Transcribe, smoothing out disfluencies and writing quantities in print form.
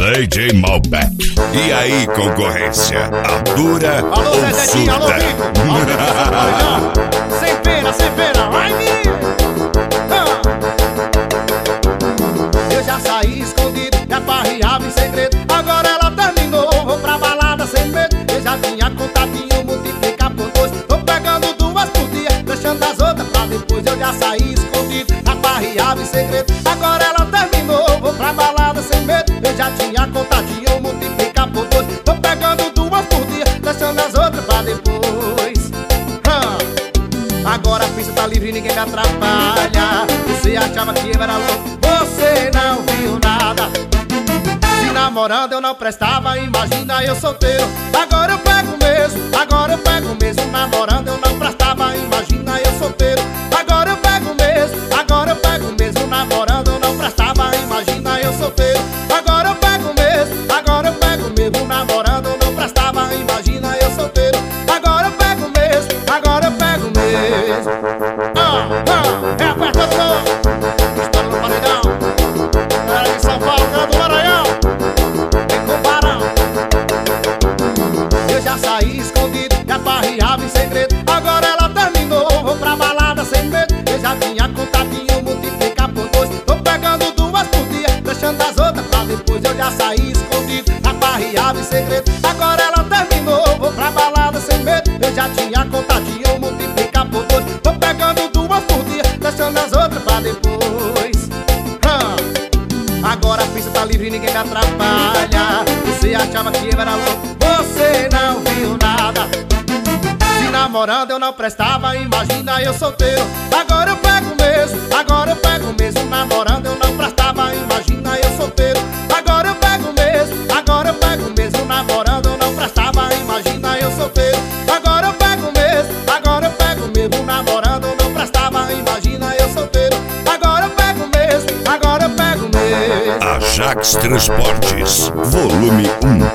DJ Malbec. E aí, concorrência? Atura alô, ou Zezinho, alô, surta? Rico. Sem pena, vai me. Eu já saí escondido, já farreava em segredo. Agora ela terminou, vou pra balada sem medo. Eu já tinha contatinho, multiplicar por dois. Tô pegando duas por dia, deixando as outras pra depois. Eu já saí escondido, já farreava em segredo. Agora ela terminou, vou pra balada sem medo. Eu já tinha contatinho, multiplicar por dois. Tô pegando duas por dia, deixando as outras pra depois. Agora a pista tá livre, ninguém me atrapalha. Você achava que eu era louco, você não viu nada. Se namorando eu não prestava, imagina eu solteiro. Agora eu pego mesmo, namorando eu não prestava, imagina eu solteiro. Agora eu pego mesmo, namorando eu não prestava, imagina eu solteiro. Agora eu pego mesmo, namorando eu não prestava, imagina eu solteiro. Agora eu pego mesmo, é apertador. Estou no paredão, era de São Paulo, era do Maranhão. Vem com barão. Eu já saí escondido, já farreava em segredo. Agora ela terminou, vou pra balada sem medo. Eu já tinha contatinho, multiplicar por dois. Tô pegando duas por dia, deixando as outras pra depois. Eu já saí escondido, já farreava em segredo. Agora ela terminou, vou pra balada sem medo. Eu já tinha contatinho, multiplicar por dois. Tô pegando duas por dia, deixando as outras pra depois. Agora a pista tá livre, ninguém me atrapalha. Você achava que eu era louco, você não viu nada. Se namorando eu não prestava, imagina eu solteiro. Agora eu pego mesmo, namorando eu não prestava, imagina eu solteiro. Agora eu pego mesmo, namorando eu não prestava, imagina eu solteiro. Agora eu pego mesmo, namorando eu não prestava, imagina eu solteiro. Agora eu pego mesmo. Ajax Transportes, volume 1.